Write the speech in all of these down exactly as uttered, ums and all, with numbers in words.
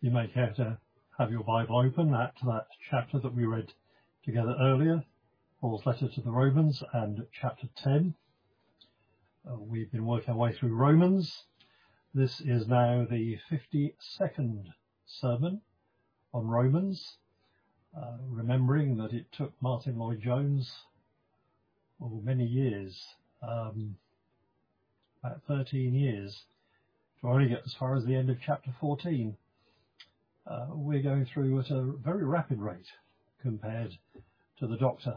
You may care to have your Bible open at that chapter that we read together earlier, Paul's letter to the Romans, and chapter ten. Uh, we've been working our way through Romans. This is now the fifty-second sermon on Romans, uh, remembering that it took Martin Lloyd-Jones well, many years, um, about thirteen years, to only get as far as the end of chapter fourteen. Uh, we're going through at a very rapid rate compared to the Doctor.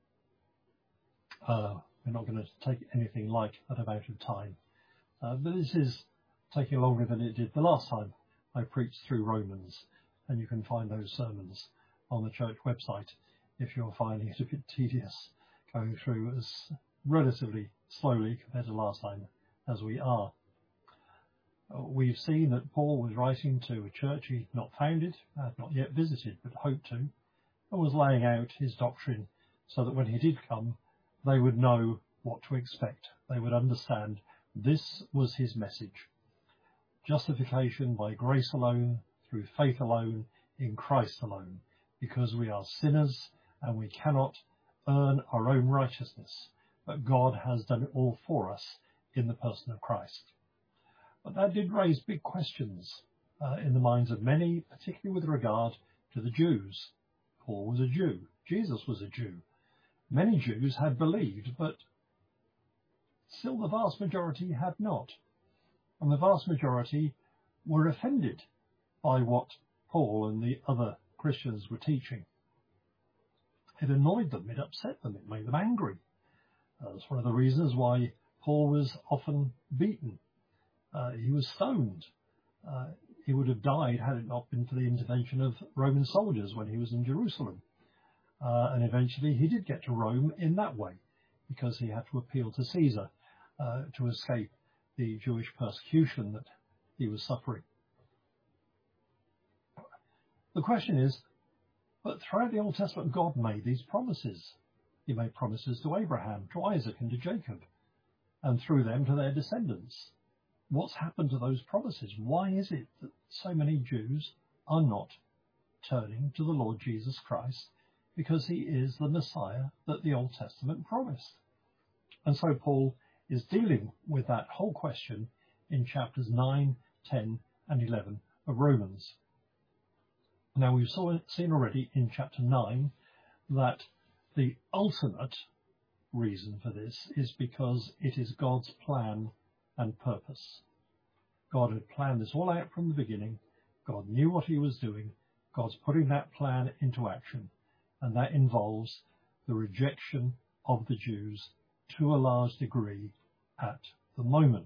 Uh, we're not going to take anything like that amount of time. Uh, but this is taking longer than it did the last time I preached through Romans. And you can find those sermons on the church website if you're finding it a bit tedious going through as relatively slowly compared to last time as we are. We've seen that Paul was writing to a church he'd not founded, had not yet visited, but hoped to, and was laying out his doctrine so that when he did come, they would know what to expect. They would understand this was his message. Justification by grace alone, through faith alone, in Christ alone, because we are sinners and we cannot earn our own righteousness, but God has done it all for us in the person of Christ. But that did raise big questions uh, in the minds of many, particularly with regard to the Jews. Paul was a Jew. Jesus was a Jew. Many Jews had believed, but still the vast majority had not. And the vast majority were offended by what Paul and the other Christians were teaching. It annoyed them, it upset them, it made them angry. Uh, that's one of the reasons why Paul was often beaten. Uh, he was stoned. Uh, he would have died had it not been for the intervention of Roman soldiers when he was in Jerusalem. Uh, and eventually he did get to Rome in that way, because he had to appeal to Caesar uh, to escape the Jewish persecution that he was suffering. The question is, but throughout the Old Testament, God made these promises. He made promises to Abraham, to Isaac, and to Jacob, and through them to their descendants. What's happened to those promises? Why is it that so many Jews are not turning to the Lord Jesus Christ, because he is the Messiah that the Old Testament promised? And so Paul is dealing with that whole question in chapters nine, ten, and eleven of Romans. Now we've saw, seen already in chapter nine that the ultimate reason for this is because it is God's plan and purpose. God had planned this all out from the beginning. God knew what he was doing. God's putting that plan into action, and that involves the rejection of the Jews to a large degree at the moment.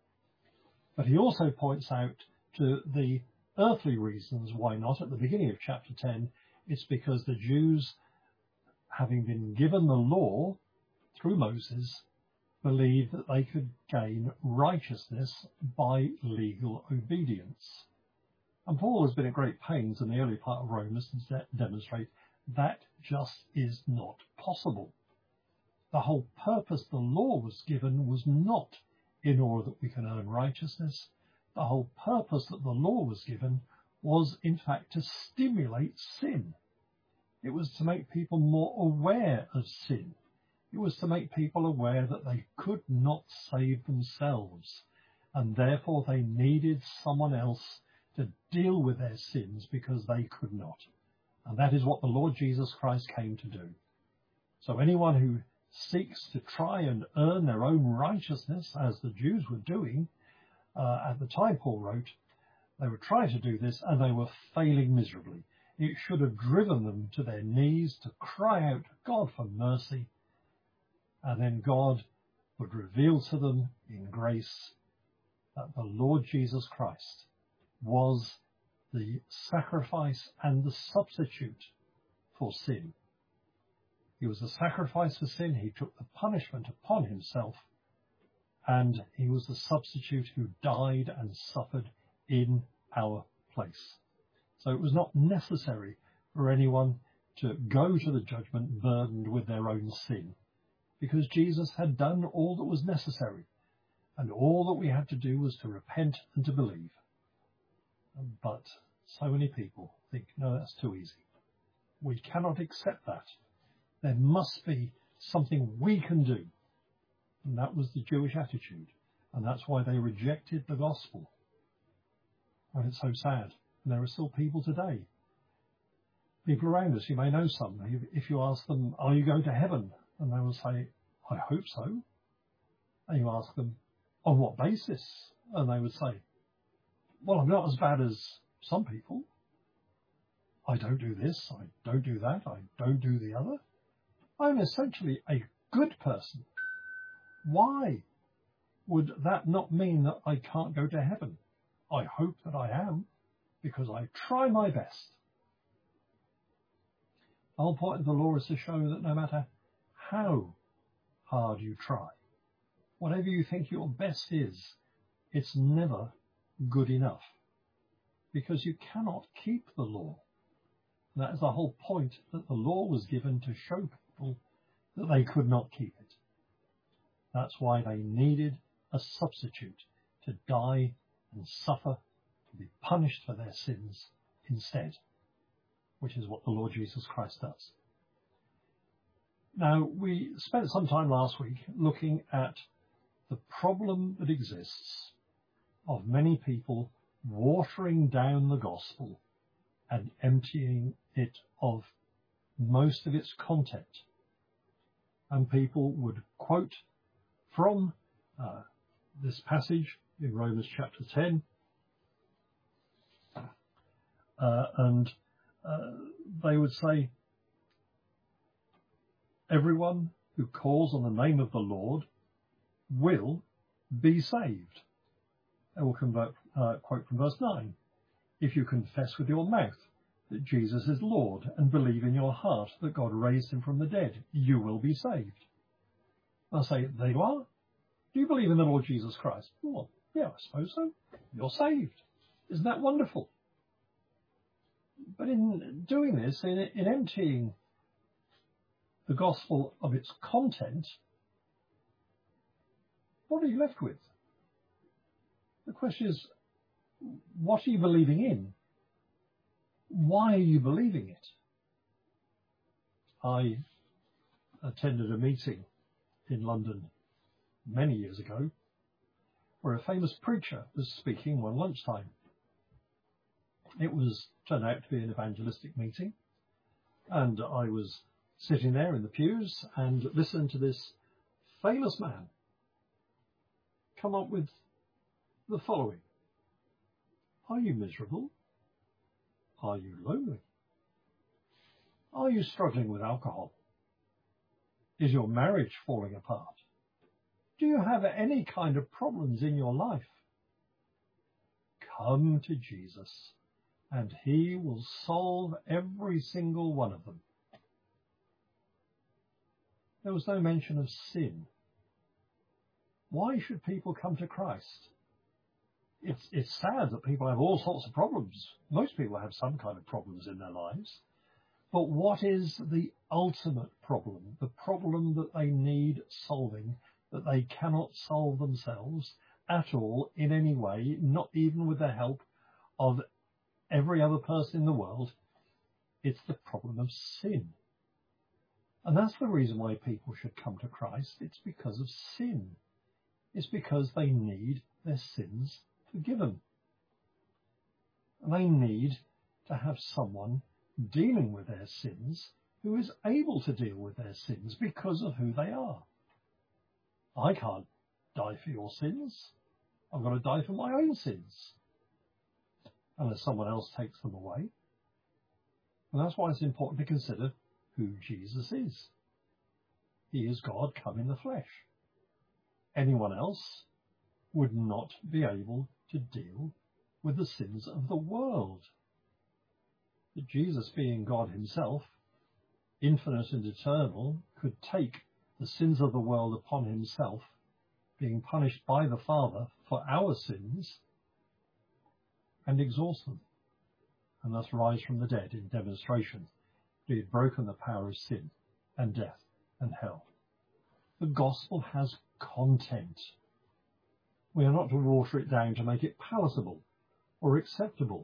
But he also points out to the earthly reasons why not. At the beginning of chapter ten, it's because the Jews, having been given the law through Moses, believed that they could gain righteousness by legal obedience. And Paul has been at great pains in the early part of Romans to de- demonstrate that just is not possible. The whole purpose the law was given was not in order that we can earn righteousness. The whole purpose that the law was given was, in fact, to stimulate sin. It was to make people more aware of sin. It was to make people aware that they could not save themselves, and therefore they needed someone else to deal with their sins because they could not. And that is what the Lord Jesus Christ came to do. So anyone who seeks to try and earn their own righteousness, as the Jews were doing uh, at the time Paul wrote, they were trying to do this and they were failing miserably. It should have driven them to their knees to cry out, God, for mercy. And then God would reveal to them in grace that the Lord Jesus Christ was the sacrifice and the substitute for sin. He was the sacrifice for sin. He took the punishment upon himself, and he was the substitute who died and suffered in our place. So it was not necessary for anyone to go to the judgment burdened with their own sin, because Jesus had done all that was necessary, and all that we had to do was to repent and to believe. But So many people think, no, that's too easy. We cannot accept that. There must be something we can do. And that was the Jewish attitude. And that's why they rejected the gospel. And it's so sad. And there are still people today. People around us, you may know some. If you ask them, are you going to heaven? And they will say, I hope so. And you ask them, on what basis? And they would say, well, I'm not as bad as some people. I don't do this, I don't do that, I don't do the other. I'm essentially a good person. Why would that not mean that I can't go to heaven? I hope that I am, because I try my best. The whole point of the law is to show that no matter how hard you try, whatever you think your best is, it's never good enough, because you cannot keep the law. And that is the whole point, that the law was given to show people that they could not keep it. That's why they needed a substitute to die and suffer, to be punished for their sins instead, which is what the Lord Jesus Christ does. Now, we spent some time last week looking at the problem that exists of many people watering down the gospel and emptying it of most of its content. And people would quote from uh, this passage in Romans chapter ten, uh, and uh, they would say, everyone who calls on the name of the Lord will be saved. I will convert, uh, quote from verse nine. If you confess with your mouth that Jesus is Lord and believe in your heart that God raised him from the dead, you will be saved. I'll say, there you are. Do you believe in the Lord Jesus Christ? Well, yeah, I suppose so. You're saved. Isn't that wonderful? But in doing this, in, in emptying the gospel of its content, what are you left with? The question is, what are you believing in? Why are you believing it? I attended a meeting in London many years ago where a famous preacher was speaking one lunchtime. It was turned out to be an evangelistic meeting, and I was sitting there in the pews and listening to this famous man come up with the following. Are you miserable? Are you lonely? Are you struggling with alcohol? Is your marriage falling apart? Do you have any kind of problems in your life? Come to Jesus, and he will solve every single one of them. There was no mention of sin. Why should people come to Christ? It's, it's sad that people have all sorts of problems. Most people have some kind of problems in their lives. But what is the ultimate problem? The problem that they need solving, that they cannot solve themselves at all in any way, not even with the help of every other person in the world. It's the problem of sin. And that's the reason why people should come to Christ. It's because of sin. It's because they need their sins forgiven. And they need to have someone dealing with their sins who is able to deal with their sins because of who they are. I can't die for your sins. I've got to die for my own sins, unless someone else takes them away. And that's why it's important to consider who Jesus is. He is God come in the flesh. Anyone else would not be able to deal with the sins of the world. But Jesus, being God himself, infinite and eternal, could take the sins of the world upon himself, being punished by the Father for our sins, and exhaust them, and thus rise from the dead in demonstration that he had broken the power of sin and death and hell. The gospel has content. We are not to water it down to make it palatable or acceptable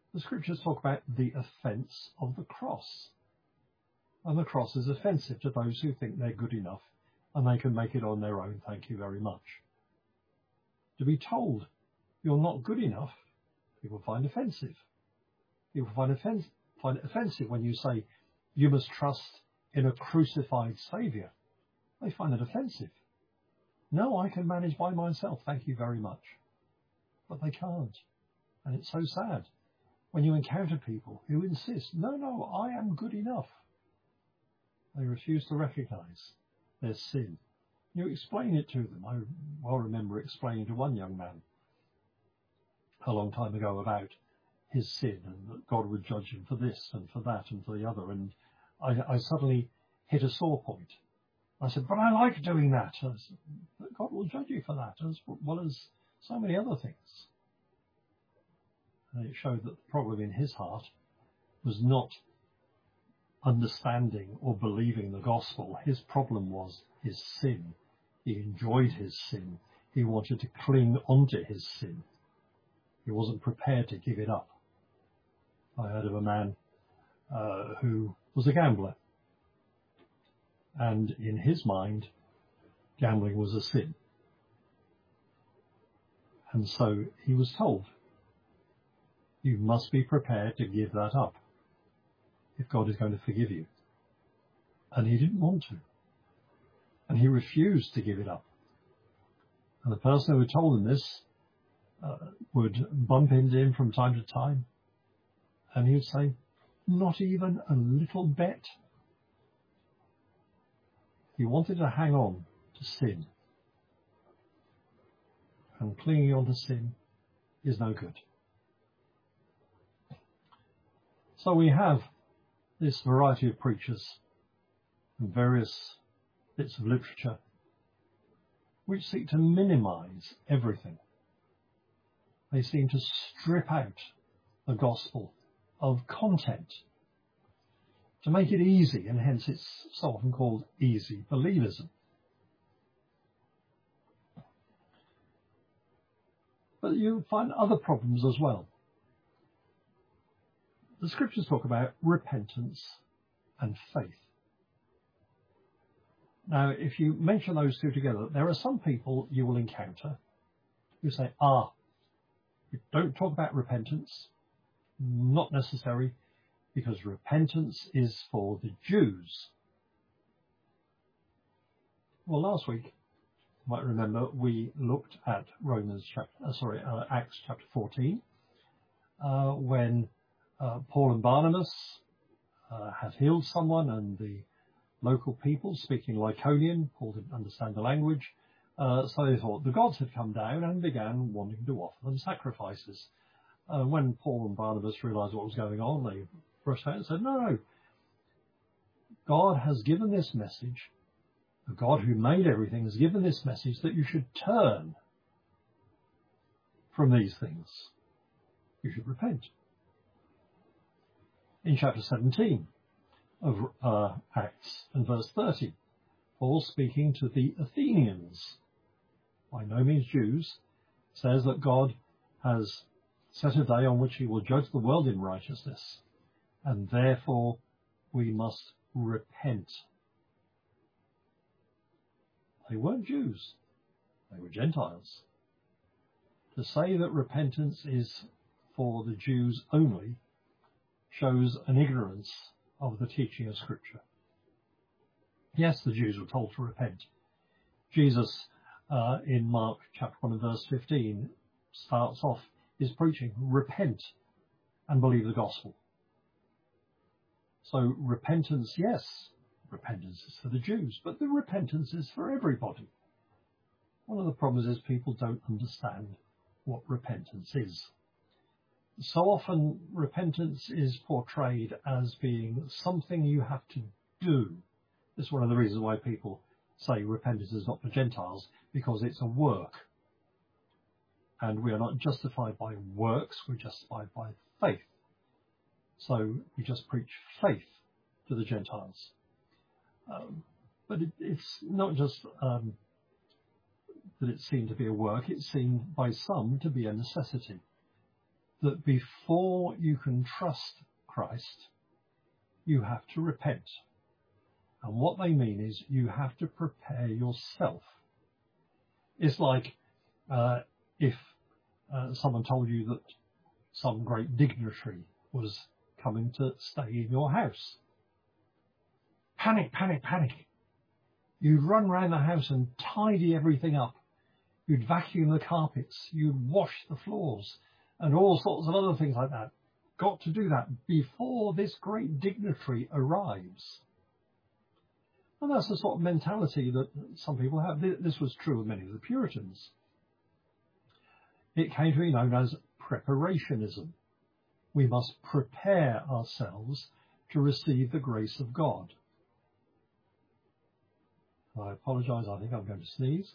The scriptures talk about the offence of the cross. And the cross is offensive to those who think they're good enough and they can make it on their own, thank you very much. To be told you're not good enough, people find offensive. People find, offens- find it offensive when you say you must trust in a crucified Saviour. They find it offensive. No, I can manage by myself, thank you very much. But they can't. And it's so sad when you encounter people who insist, no, no, I am good enough. They refuse to recognise their sin. You explain it to them. I well remember explaining to one young man a long time ago about his sin and that God would judge him for this and for that and for the other. And I, I suddenly hit a sore point. I said, but I like doing that. I said, but God will judge you for that as well as so many other things. And it showed that the problem in his heart was not understanding or believing the gospel. His problem was his sin. He enjoyed his sin. He wanted to cling onto his sin. He wasn't prepared to give it up. I heard of a man uh, who was a gambler. And in his mind, gambling was a sin. And so he was told, you must be prepared to give that up if God is going to forgive you. And he didn't want to. And he refused to give it up. And the person who had told him this uh, would bump into him from time to time. And he would say, not even a little bet. He wanted to hang on to sin. And clinging on to sin is no good. So we have this variety of preachers and various bits of literature which seek to minimize everything. They seem to strip out the gospel of content to make it easy, and hence it's so often called easy believism. But you find other problems as well. The scriptures talk about repentance and faith. Now, if you mention those two together, there are some people you will encounter who say, ah, we don't talk about repentance, not necessary, because repentance is for the Jews. Well, last week, you might remember, we looked at Romans chapter, uh, sorry, uh, Acts chapter fourteen, uh, when uh, Paul and Barnabas uh, had healed someone, and the local people, speaking Lycaonian, Paul didn't understand the language, uh, so they thought the gods had come down and began wanting to offer them sacrifices. Uh, when Paul and Barnabas realised what was going on, they rushed out and said, no, no, God has given this message, the God who made everything has given this message that you should turn from these things. You should repent. In chapter seventeen of uh, Acts and verse thirty, Paul, speaking to the Athenians, by no means Jews, says that God has set a day on which he will judge the world in righteousness, and therefore we must repent. They weren't Jews, they were Gentiles. To say that repentance is for the Jews only shows an ignorance of the teaching of Scripture. Yes, the Jews were told to repent. Jesus, uh, in Mark chapter one and verse fifteen, starts off his preaching, repent and believe the gospel. So repentance, yes, repentance is for the Jews, but the repentance is for everybody. One of the problems is people don't understand what repentance is. So often repentance is portrayed as being something you have to do. This is one of the reasons why people say repentance is not for Gentiles, because it's a work. And we are not justified by works, we're justified by faith. So we just preach faith to the Gentiles. Um, but it, it's not just um, that it's seen to be a work, it's seen by some to be a necessity. that before you can trust Christ, you have to repent. And what they mean is you have to prepare yourself. It's like uh, if uh, someone told you that some great dignitary was coming to stay in your house. Panic, panic, panic. You'd run round the house and tidy everything up. You'd vacuum the carpets. You'd wash the floors and all sorts of other things like that. Got to do that before this great dignitary arrives. And that's the sort of mentality that some people have. This was true of many of the Puritans. It came to be known as preparationism. We must prepare ourselves to receive the grace of God. I apologise, I think I'm going to sneeze.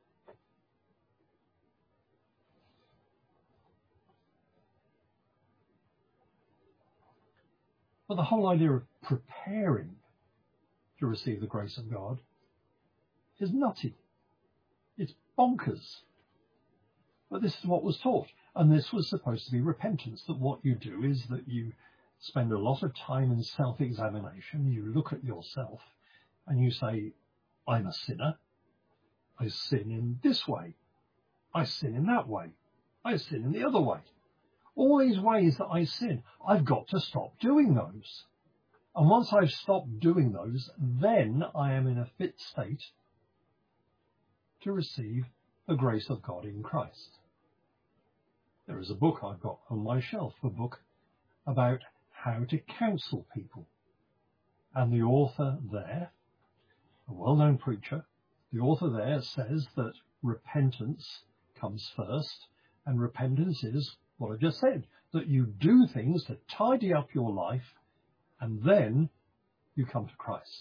But the whole idea of preparing to receive the grace of God is nutty. It's bonkers. But this is what was taught. And this was supposed to be repentance, that what you do is that you spend a lot of time in self-examination. You look at yourself and you say, I'm a sinner. I sin in this way. I sin in that way. I sin in the other way. All these ways that I sin, I've got to stop doing those. And once I've stopped doing those, then I am in a fit state to receive the grace of God in Christ. There is a book I've got on my shelf, a book about how to counsel people. And the author there, a well-known preacher, the author there says that repentance comes first, and repentance is what I just said, that you do things to tidy up your life, and then you come to Christ.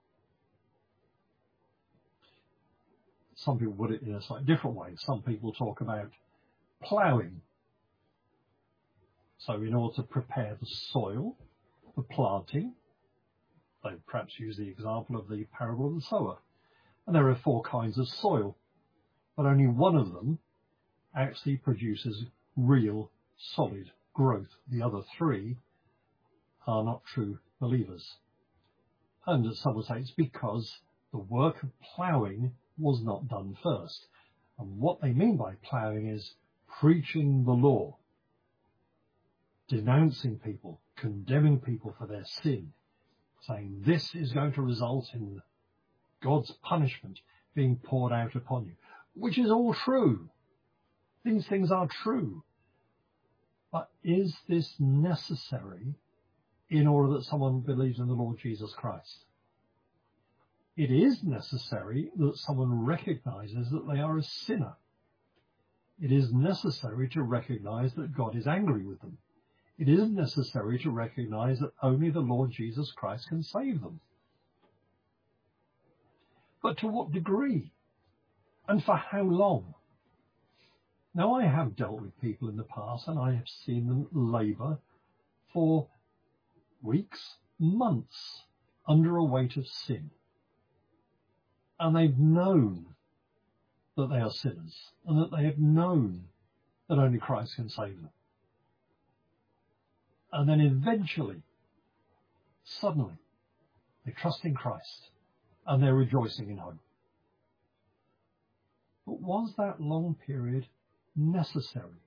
Some people put it in a slightly different way. Some people talk about ploughing. So in order to prepare the soil for planting, they perhaps use the example of the parable of the sower. And there are four kinds of soil, but only one of them actually produces real solid growth. The other three are not true believers. And some would say it's because the work of ploughing was not done first. And what they mean by ploughing is preaching the law, denouncing people, condemning people for their sin, saying this is going to result in God's punishment being poured out upon you, which is all true. These things are true. But is this necessary in order that someone believes in the Lord Jesus Christ? It is necessary that someone recognizes that they are a sinner. It is necessary to recognize that God is angry with them. It is necessary to recognize that only the Lord Jesus Christ can save them. But to what degree? And for how long? Now, I have dealt with people in the past, and I have seen them labour for weeks, months, under a weight of sin. And they've known that they are sinners, and that they have known that only Christ can save them. And then eventually, suddenly, they trust in Christ, and they're rejoicing in hope. But was that long period necessary?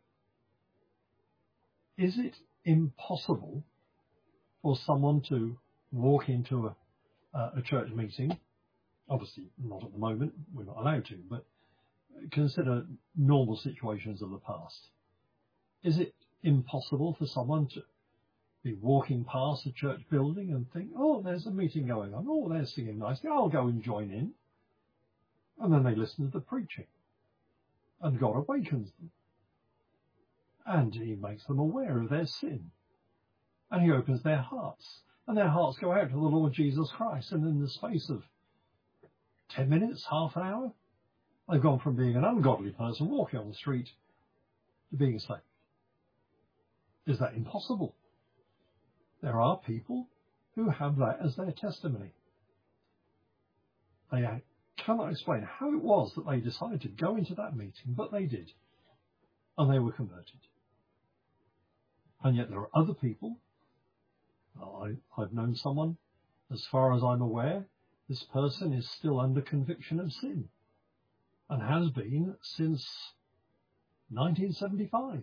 Is it impossible for someone to walk into a, uh, a church meeting? Obviously not at the moment, we're not allowed to, but consider normal situations of the past. Is it impossible for someone to be walking past a church building and think, oh, there's a meeting going on, oh, they're singing nicely, I'll go and join in? And then they listen to the preaching, and God awakens them, and he makes them aware of their sin, and he opens their hearts, and their hearts go out to the Lord Jesus Christ, and in the space of ten minutes, half an hour, they've gone from being an ungodly person walking on the street to being saved. Is that impossible? There are people who have that as their testimony. They cannot explain how it was that they decided to go into that meeting, but they did, and they were converted. And yet there are other people. I, I've known someone, as far as I'm aware, this person is still under conviction of sin and has been since nineteen seventy-five.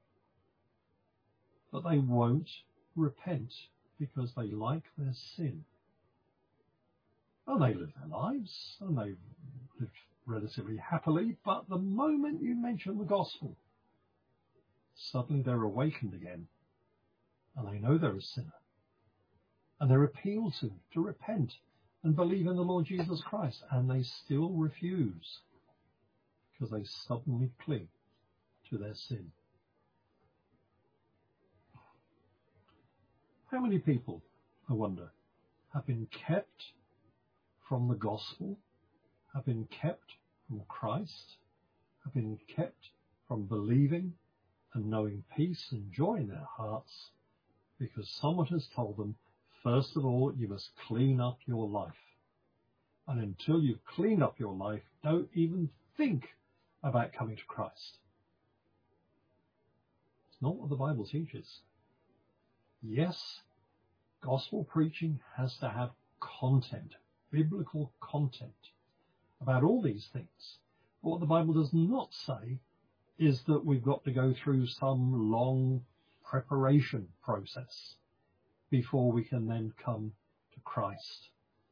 But they won't repent because they like their sin. And they live their lives, and they live relatively happily, but the moment you mention the gospel, suddenly they're awakened again, and they know they're a sinner. And they're appealed to, to repent and believe in the Lord Jesus Christ, and they still refuse because they stubbornly cling to their sin. How many people, I wonder, have been kept from the gospel, have been kept from Christ, have been kept from believing and knowing peace and joy in their hearts because someone has told them, first of all, you must clean up your life. And until you've cleaned up your life, don't even think about coming to Christ. It's not what the Bible teaches. Yes, gospel preaching has to have content, biblical content about all these things. But what the Bible does not say is that we've got to go through some long preparation process before we can then come to Christ.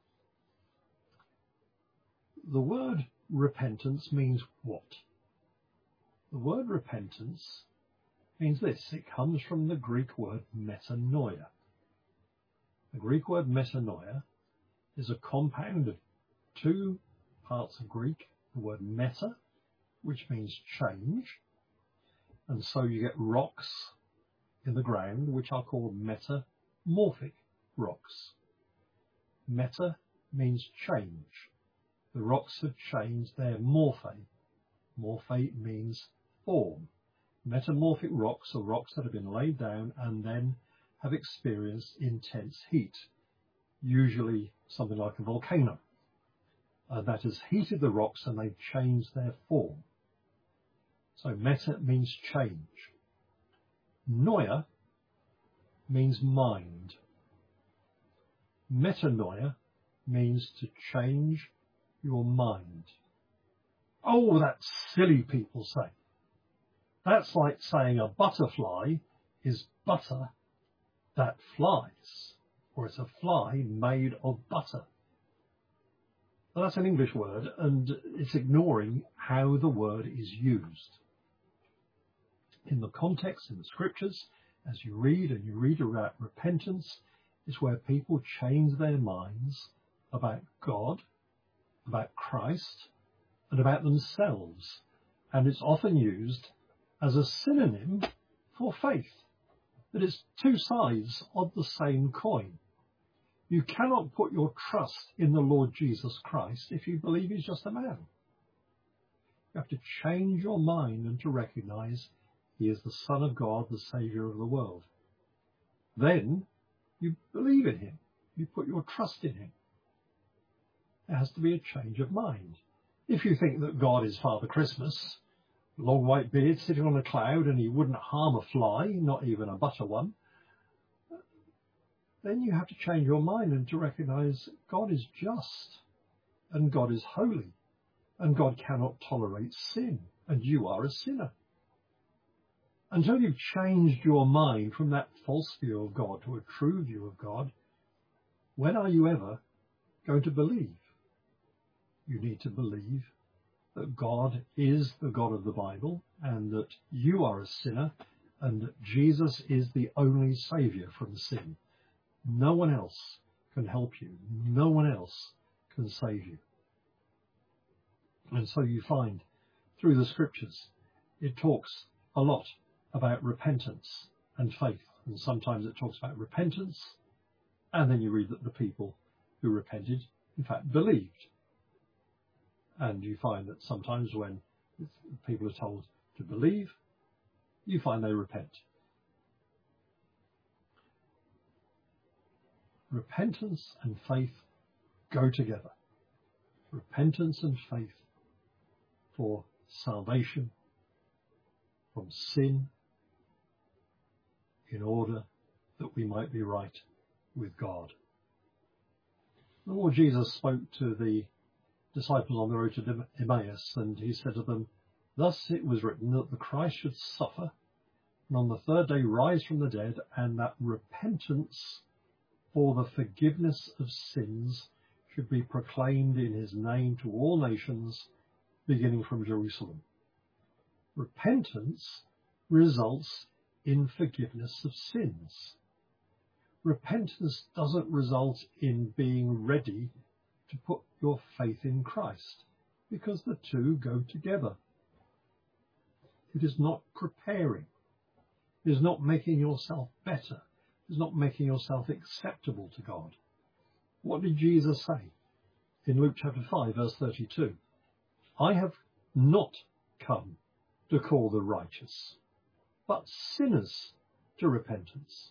The word repentance means what? The word repentance means this. It comes from the Greek word metanoia. The Greek word metanoia is a compound of two parts of Greek. The word meta, which means change. And so you get rocks in the ground, which are called metamorphic rocks. Meta means change. The rocks have changed their morphe. Morphe means form. Metamorphic rocks are rocks that have been laid down and then have experienced intense heat, usually something like a volcano. Uh, that has heated the rocks and they've changed their form. So meta means change. Noia means mind. Metanoia means to change your mind. Oh, that's silly, people say. That's like saying a butterfly is butter that flies, or it's a fly made of butter. Well, that's an English word, and it's ignoring how the word is used. In the context, in the scriptures, as you read and you read about repentance, is where people change their minds about God, about Christ, and about themselves. And it's often used as a synonym for faith, that it's two sides of the same coin. You cannot put your trust in the Lord Jesus Christ if you believe he's just a man. You have to change your mind and to recognize he is the Son of God, the Saviour of the world. Then you believe in him. You put your trust in him. There has to be a change of mind. If you think that God is Father Christmas, long white beard sitting on a cloud and he wouldn't harm a fly, not even a butter one, then you have to change your mind and to recognize God is just and God is holy and God cannot tolerate sin and you are a sinner. Until you've changed your mind from that false view of God to a true view of God, when are you ever going to believe? You need to believe that God is the God of the Bible and that you are a sinner and that Jesus is the only Saviour from sin. No one else can help you. No one else can save you. And so you find through the scriptures, it talks a lot about repentance and faith. And sometimes it talks about repentance, and then you read that the people who repented, in fact, believed. And you find that sometimes when people are told to believe, you find they repent. Repentance and faith go together. Repentance and faith for salvation from sin in order that we might be right with God. The Lord Jesus spoke to the disciples on the road to Emmaus, and he said to them, "Thus it was written that the Christ should suffer, and on the third day rise from the dead, and that repentance for the forgiveness of sins should be proclaimed in his name to all nations, beginning from Jerusalem." Repentance results in forgiveness of sins. Repentance doesn't result in being ready to put your faith in Christ, because the two go together. It is not preparing. It is not making yourself better. It is not making yourself acceptable to God. What did Jesus say in Luke chapter five, verse thirty-two? "I have not come to call the righteous, but sinners to repentance."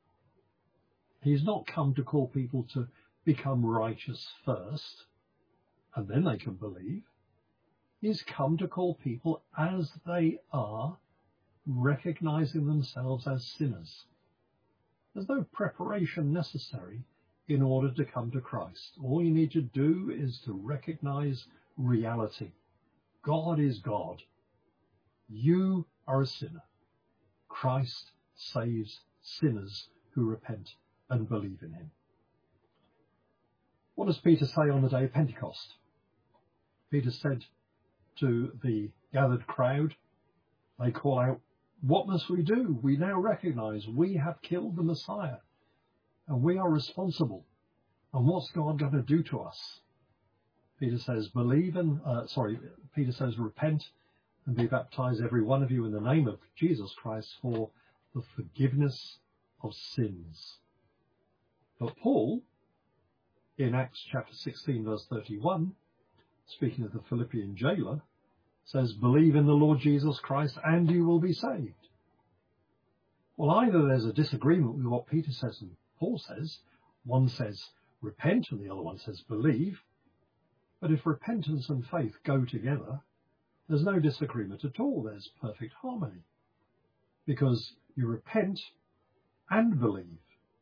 He's not come to call people to become righteous first, and then they can believe. He's come to call people as they are, recognizing themselves as sinners. There's no preparation necessary in order to come to Christ. All you need to do is to recognize reality. God is God. You are a sinner. Christ saves sinners who repent and believe in him. What does Peter say on the day of Pentecost? Peter said to the gathered crowd, they call out, "What must we do? We now recognize we have killed the Messiah and we are responsible. And what's God going to do to us?" Peter says, believe in, uh, sorry, Peter says, repent and be baptized, every one of you, in the name of Jesus Christ for the forgiveness of sins. But Paul, in Acts chapter sixteen, verse thirty-one, speaking of the Philippian jailer, says, "Believe in the Lord Jesus Christ and you will be saved." Well, either there's a disagreement with what Peter says and Paul says. One says repent and the other one says believe. But if repentance and faith go together, there's no disagreement at all. There's perfect harmony, because you repent and believe.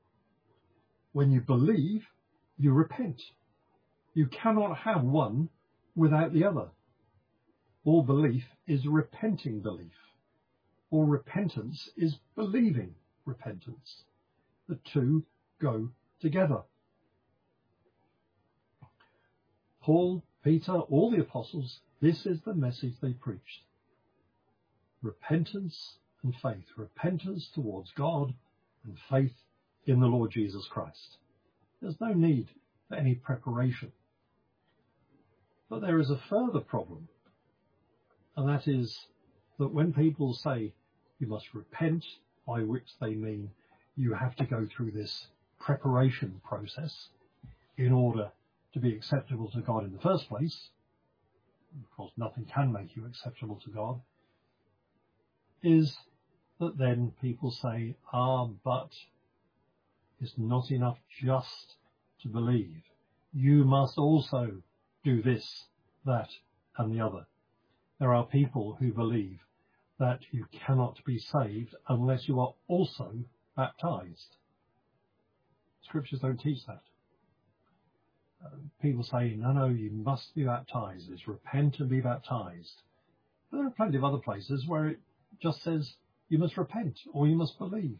When you believe, you repent. You cannot have one without the other. All belief is repenting belief. All repentance is believing repentance. The two go together. Paul, Peter, all the apostles, this is the message they preached. Repentance and faith. Repentance towards God and faith in the Lord Jesus Christ. There's no need for any preparation. But there is a further problem, and that is that when people say you must repent, by which they mean you have to go through this preparation process in order to be acceptable to God in the first place. Of course, nothing can make you acceptable to God. Is that then people say, ah, but it's not enough just to believe. You must also do this, that, and the other. There are people who believe that you cannot be saved unless you are also baptized. Scriptures don't teach that. Uh, people say, no, no, you must be baptized. It's repent and be baptized. But there are plenty of other places where it just says you must repent or you must believe.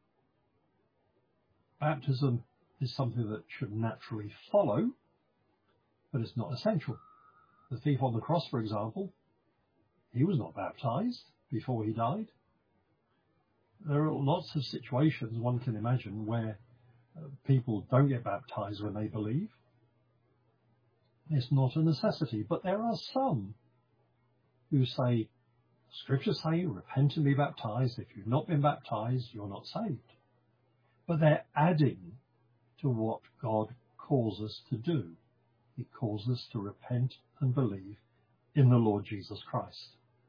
Baptism is something that should naturally follow, but it's not essential. The thief on the cross, for example, he was not baptized before he died. There are lots of situations one can imagine where uh, people don't get baptized when they believe. It's not a necessity, but there are some who say, Scriptures say, repent and be baptized. If you've not been baptized, you're not saved. But they're adding to what God calls us to do. He calls us to repent and believe in the Lord Jesus Christ.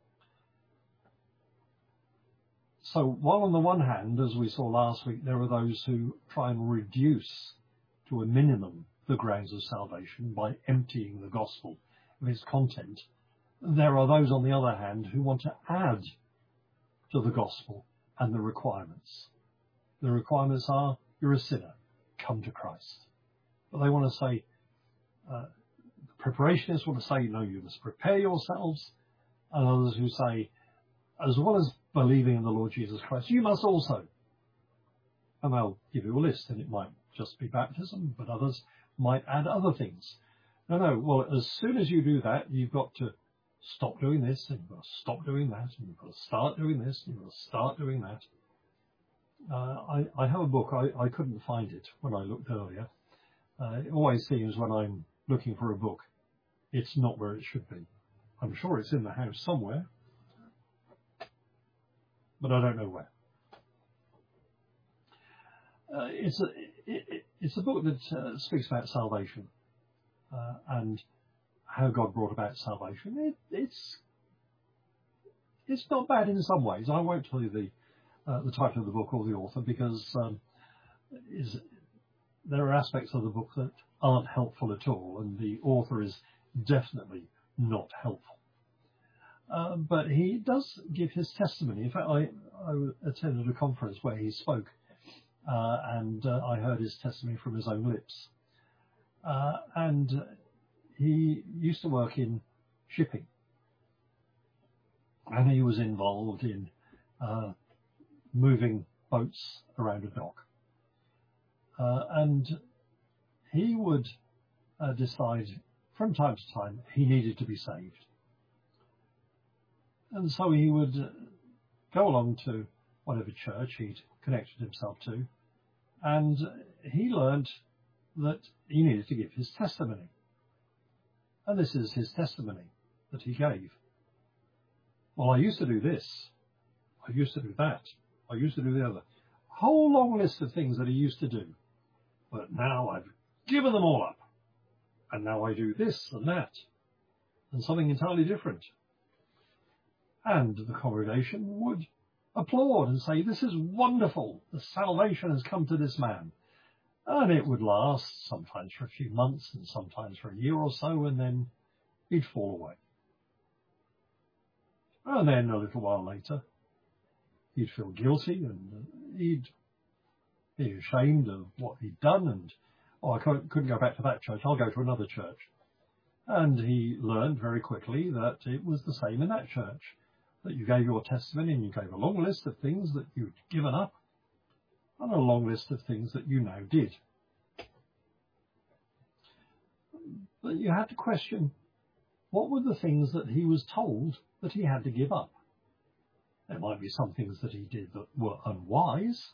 So while on the one hand, as we saw last week, there are those who try and reduce to a minimum the grounds of salvation by emptying the gospel of its content, there are those on the other hand who want to add to the gospel and the requirements. The requirements are, you're a sinner, come to Christ. But they want to say, uh, the preparationists want to say, no, you must prepare yourselves. And others who say, as well as believing in the Lord Jesus Christ, you must also. And they'll give you a list, and it might just be baptism, but others might add other things. No, no, well, as soon as you do that, you've got to stop doing this, and you've got to stop doing that, and you've got to start doing this, and you've got to start doing that. Uh, I, I have a book, I, I couldn't find it when I looked earlier. Uh, it always seems when I'm looking for a book, it's not where it should be. I'm sure it's in the house somewhere, but I don't know where. Uh, it's a it, it's a book that uh, speaks about salvation uh, and how God brought about salvation. It, it's it's not bad in some ways. I won't tell you the uh, the title of the book or the author because um, is there are aspects of the book that aren't helpful at all, and the author is definitely not helpful. Uh, but he does give his testimony. In fact, I, I attended a conference where he spoke. Uh, and uh, I heard his testimony from his own lips. Uh, and he used to work in shipping. And he was involved in uh, moving boats around a dock. Uh, and he would uh, decide from time to time he needed to be saved. And so he would uh, go along to whatever church he'd connected himself to, and he learned that he needed to give his testimony. And this is his testimony that he gave. Well, I used to do this. I used to do that. I used to do the other. A whole long list of things that he used to do. But now I've given them all up. And now I do this and that. And something entirely different. And the congregation would applaud and say, this is wonderful. The salvation has come to this man. And it would last sometimes for a few months and sometimes for a year or so, and then he'd fall away. And then a little while later, he'd feel guilty and he'd be ashamed of what he'd done. And, oh, I couldn't go back to that church. I'll go to another church. And he learned very quickly that it was the same in that church, that you gave your testimony and you gave a long list of things that you'd given up and a long list of things that you now did. But you had to question, what were the things that he was told that he had to give up? There might be some things that he did that were unwise,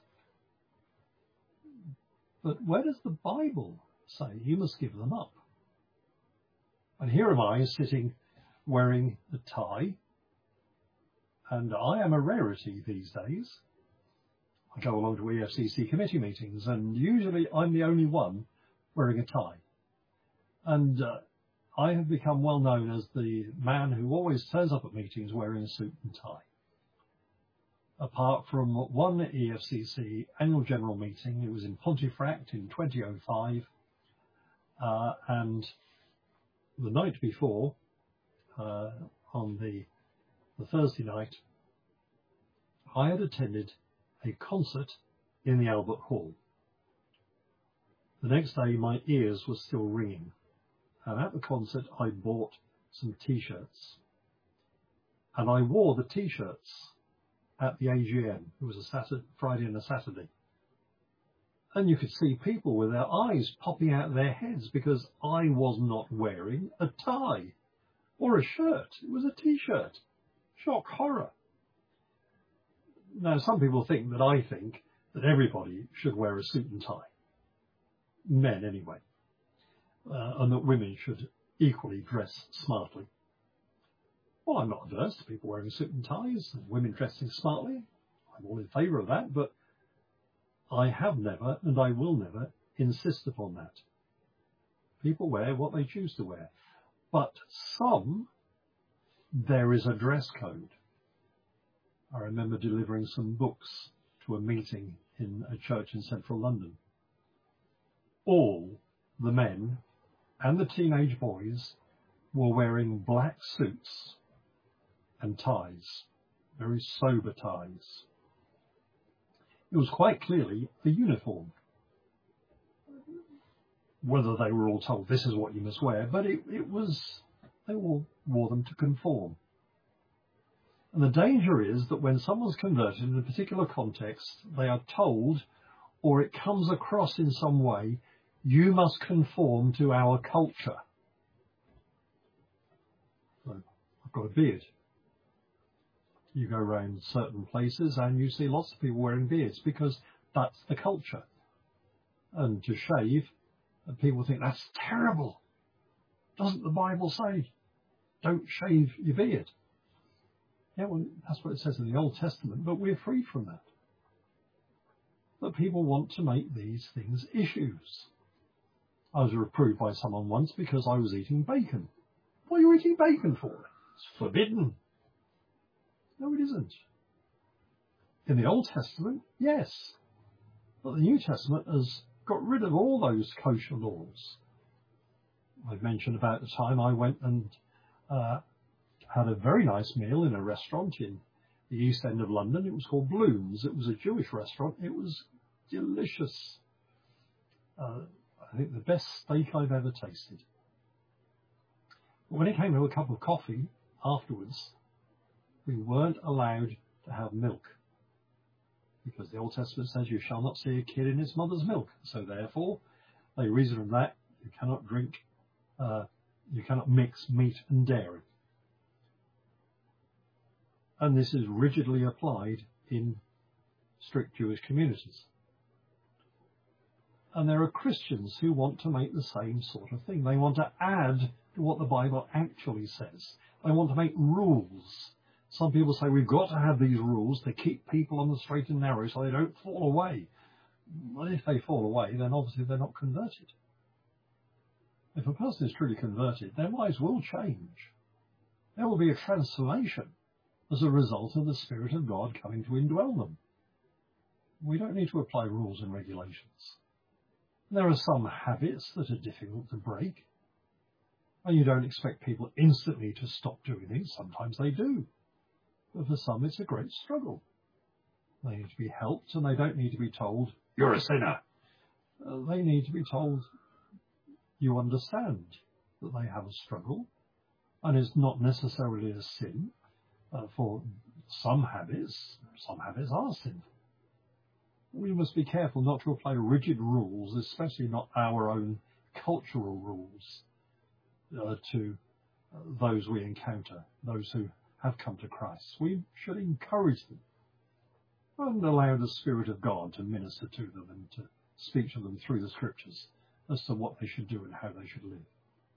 but where does the Bible say you must give them up? And here am I sitting wearing the tie, and I am a rarity these days. I go along to E F C C committee meetings, and usually I'm the only one wearing a tie. And uh, I have become well known as the man who always turns up at meetings wearing a suit and tie. Apart from one E F C C annual general meeting, it was in Pontefract in twenty oh five, uh, and the night before, uh, on the, the Thursday night, I had attended a concert in the Albert Hall. The next day, my ears were still ringing, and at the concert, I bought some T-shirts. And I wore the T-shirts at the A G M. It was a Saturday, Friday and a Saturday. And you could see people with their eyes popping out of their heads because I was not wearing a tie or a shirt. It was a T-shirt. Shock, horror. Now, some people think that I think that everybody should wear a suit and tie. Men, anyway. Uh, and that women should equally dress smartly. Well, I'm not averse to people wearing suit and ties and women dressing smartly. I'm all in favour of that, but I have never, and I will never, insist upon that. People wear what they choose to wear. But some, there is a dress code. I remember delivering some books to a meeting in a church in central London. All the men and the teenage boys were wearing black suits and ties, very sober ties. It was quite clearly a uniform. Whether they were all told this is what you must wear, but it, it was, they all wore them to conform. And the danger is that when someone's converted in a particular context, they are told, or it comes across in some way, you must conform to our culture. So, I've got a beard. You go around certain places and you see lots of people wearing beards because that's the culture. And to shave, and people think that's terrible. Doesn't the Bible say, don't shave your beard? Yeah, well, that's what it says in the Old Testament, but we're free from that. But people want to make these things issues. I was reproved by someone once because I was eating bacon. What are you eating bacon for? It's forbidden. No, it isn't. In the Old Testament, yes. But the New Testament has got rid of all those kosher laws. I've mentioned about the time I went and uh, had a very nice meal in a restaurant in the East End of London. It was called Bloom's. It was a Jewish restaurant. It was delicious. Uh, I think the best steak I've ever tasted. But when it came to a cup of coffee afterwards, we weren't allowed to have milk. Because the Old Testament says you shall not see a kid in its mother's milk. So therefore, they reason from that, you cannot drink, uh, you cannot mix meat and dairy. And this is rigidly applied in strict Jewish communities. And there are Christians who want to make the same sort of thing. They want to add to what the Bible actually says. They want to make rules. Some people say we've got to have these rules to keep people on the straight and narrow so they don't fall away. Well, if they fall away, then obviously they're not converted. If a person is truly converted, their lives will change. There will be a transformation as a result of the Spirit of God coming to indwell them. We don't need to apply rules and regulations. There are some habits that are difficult to break, and you don't expect people instantly to stop doing things. Sometimes they do. But for some, it's a great struggle. They need to be helped, and they don't need to be told, you're a sinner. Uh, they need to be told, you understand that they have a struggle, and it's not necessarily a sin. Uh, for some habits, some habits are sin. We must be careful not to apply rigid rules, especially not our own cultural rules, uh, to uh, those we encounter, those who have come to Christ. We should encourage them and allow the Spirit of God to minister to them and to speak to them through the Scriptures as to what they should do and how they should live.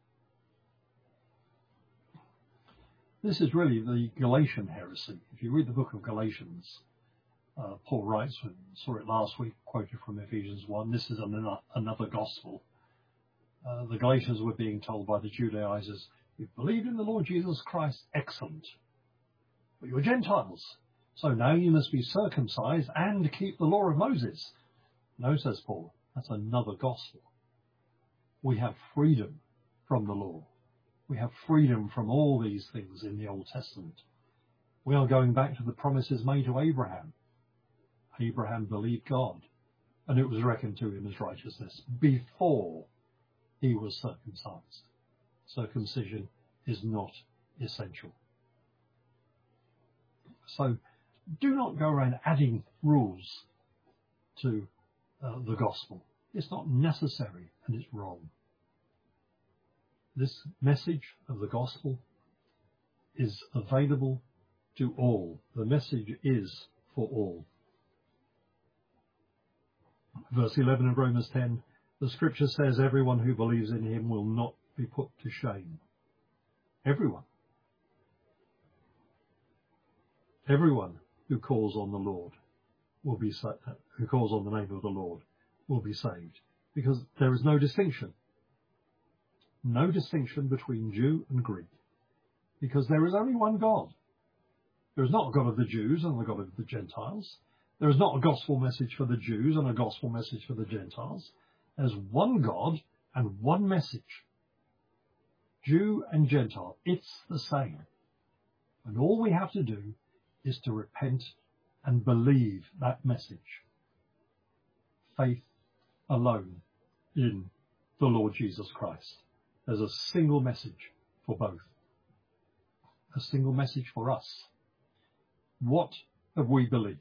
This is really the Galatian heresy. If you read the book of Galatians, uh, Paul writes, we saw it last week, quoted from Ephesians one, this is an, another gospel. Uh, the Galatians were being told by the Judaizers, you've believed in the Lord Jesus Christ, excellent. But you're Gentiles, so now you must be circumcised and keep the law of Moses. No, says Paul, that's another gospel. We have freedom from the law. We have freedom from all these things in the Old Testament. We are going back to the promises made to Abraham. Abraham believed God, and it was reckoned to him as righteousness before he was circumcised. Circumcision is not essential. So do not go around adding rules to uh, the gospel. It's not necessary, and it's wrong. This message of the gospel is available to all. The message is for all. Verse eleven of Romans ten, the scripture says everyone who believes in him will not be put to shame. Everyone. Everyone who calls on the Lord will be sa- who calls on the name of the Lord will be saved, because there is no distinction. No distinction between Jew and Greek, because there is only one God. There is not a God of the Jews and the God of the Gentiles. There is not a gospel message for the Jews and a gospel message for the Gentiles. There's one God and one message. Jew and Gentile, it's the same. And all we have to do is to repent and believe that message. faith alone in the Lord Jesus Christ. There's a single message for both. A single message for us. What have we believed?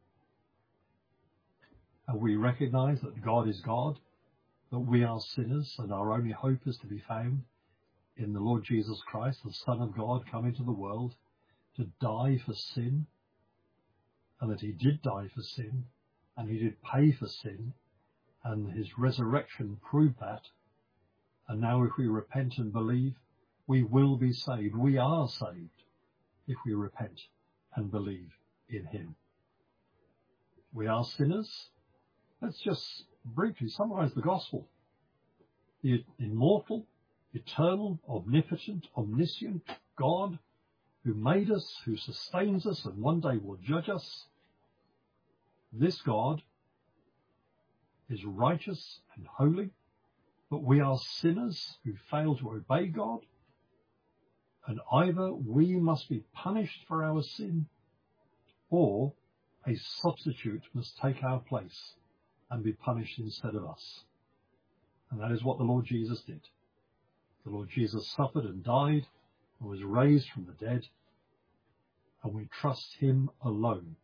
Have we recognized that God is God, that we are sinners, and our only hope is to be found in the Lord Jesus Christ, the Son of God, come into the world to die for sin, and that he did die for sin, and he did pay for sin, and his resurrection proved that. And now if we repent and believe, we will be saved. We are saved if we repent and believe in him. We are sinners. Let's just briefly summarize the gospel. The immortal, eternal, omnipotent, omniscient God who made us, who sustains us, and one day will judge us. This God is righteous and holy, but we are sinners who fail to obey God, and either we must be punished for our sin, or a substitute must take our place and be punished instead of us. And that is what the Lord Jesus did. The Lord Jesus suffered and died and was raised from the dead, and we trust him alone.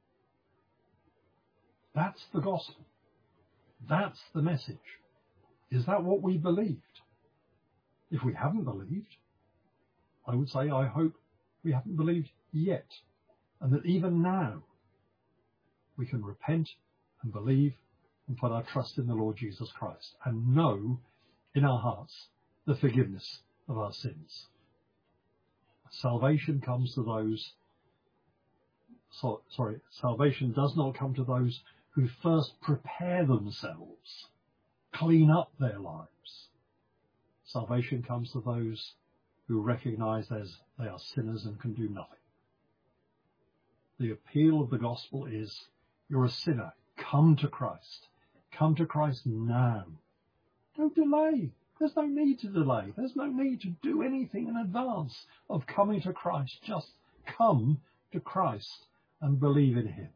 That's the gospel. That's the message. Is that what we believed? If we haven't believed, I would say I hope we haven't believed yet, and that even now we can repent and believe and put our trust in the Lord Jesus Christ and know in our hearts the forgiveness of our sins. Salvation comes to those, so, sorry, salvation does not come to those who first prepare themselves, clean up their lives. Salvation comes to those who recognize they are sinners and can do nothing. The appeal of the gospel is, you're a sinner, come to Christ. Come to Christ now. Don't delay. There's no need to delay. There's no need to do anything in advance of coming to Christ. Just come to Christ and believe in him.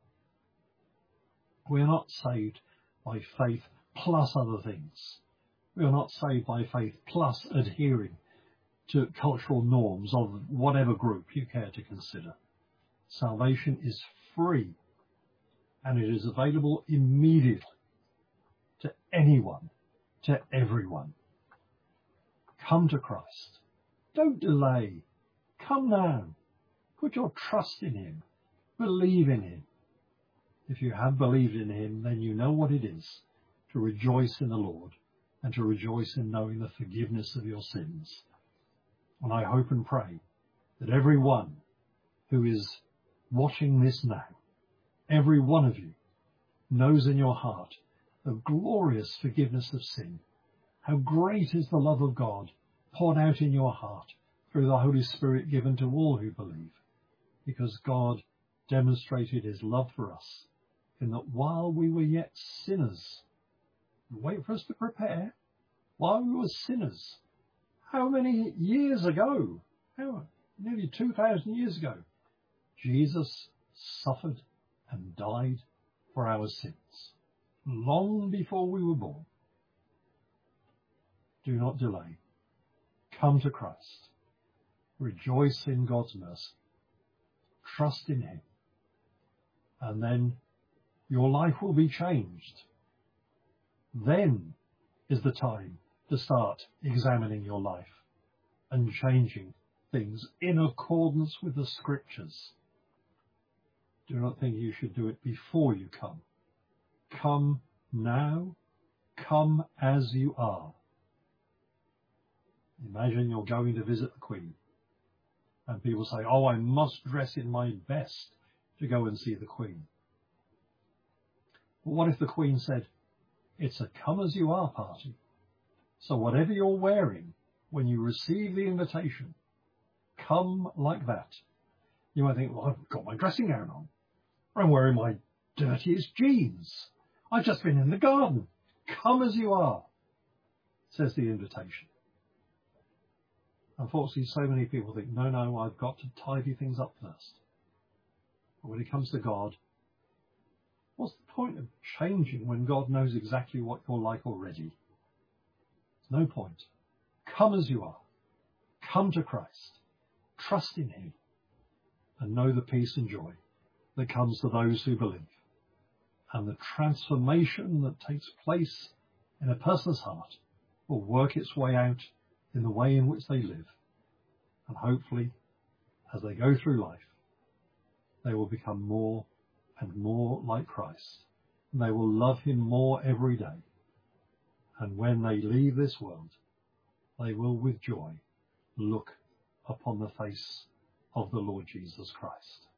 We are not saved by faith plus other things. We are not saved by faith plus adhering to cultural norms of whatever group you care to consider. Salvation is free, and it is available immediately to anyone, to everyone. Come to Christ. Don't delay. Come now. Put your trust in him. Believe in him. If you have believed in him, then you know what it is to rejoice in the Lord and to rejoice in knowing the forgiveness of your sins. And I hope and pray that everyone who is watching this now, every one of you, knows in your heart the glorious forgiveness of sin. How great is the love of God poured out in your heart through the Holy Spirit given to all who believe, because God demonstrated his love for us in that while we were yet sinners, wait for us to prepare, while we were sinners, how many years ago, how, nearly two thousand years ago, Jesus suffered and died for our sins, long before we were born. Do not delay. Come to Christ. Rejoice in God's mercy. Trust in him. And then your life will be changed. Then is the time to start examining your life and changing things in accordance with the scriptures. Do not think you should do it before you come. Come now. Come as you are. Imagine you're going to visit the Queen, and people say, oh, I must dress in my best to go and see the Queen. But what if the Queen said, it's a come as you are party, so whatever you're wearing when you receive the invitation, come like that. You might think, well, I've got my dressing gown on, or I'm wearing my dirtiest jeans. I've just been in the garden. Come as you are, says the invitation. Unfortunately, so many people think, no, no, I've got to tidy things up first. But when it comes to God, What's the point of changing when God knows exactly what you're like already? No point. Come as you are. Come to Christ. Trust in him. And know the peace and joy that comes to those who believe. And the transformation that takes place in a person's heart will work its way out in the way in which they live. And hopefully, as they go through life, they will become more and more like Christ. And they will love him more every day. And when they leave this world, they will with joy look upon the face of the Lord Jesus Christ.